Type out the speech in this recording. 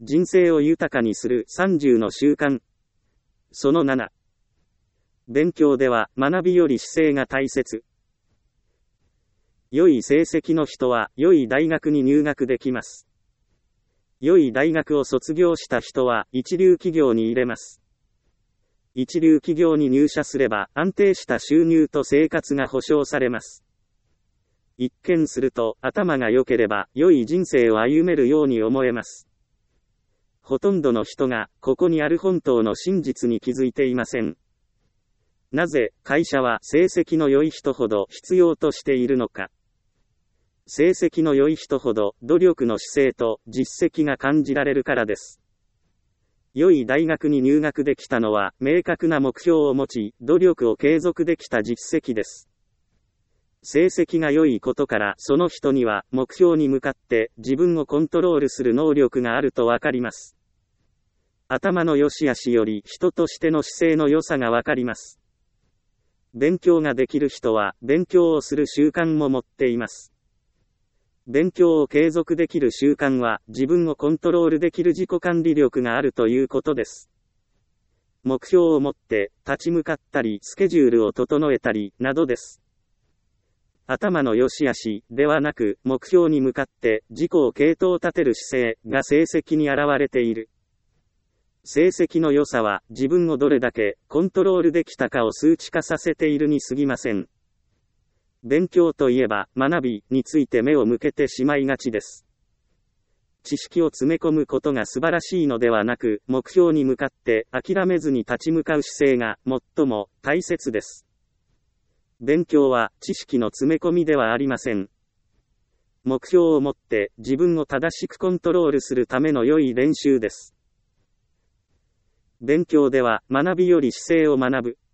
人生を豊かにする30の習慣。その7。勉強では学びより姿勢が大切。良い成績の人は良い大学に入学できます。良い大学を卒業した人は一流企業に入れます。一流企業に入社すれば安定した収入と生活が保障されます。一見すると頭が良ければ良い人生を歩めるように思えます。ほとんどの人がここにある本当の真実に気づいていません。なぜ会社は成績の良い人ほど必要としているのか。成績の良い人ほど努力の姿勢と実績が感じられるからです。良い大学に入学できたのは明確な目標を持ち、努力を継続できた実績です。成績が良いことからその人には目標に向かって自分をコントロールする能力があるとわかります。頭の良し悪しより人としての姿勢の良さがわかります。勉強ができる人は勉強をする習慣も持っています。勉強を継続できる習慣は自分をコントロールできる自己管理力があるということです。目標を持って立ち向かったりスケジュールを整えたりなどです。頭の良し悪しではなく目標に向かって自己を系統立てる姿勢が成績に現れている。成績の良さは自分をどれだけコントロールできたかを数値化させているに過ぎません。勉強といえば学びについて目を向けてしまいがちです。知識を詰め込むことが素晴らしいのではなく、目標に向かって諦めずに立ち向かう姿勢が最も大切です。勉強は知識の詰め込みではありません。目標を持って自分を正しくコントロールするための良い練習です。勉強では学びより姿勢を学ぶ。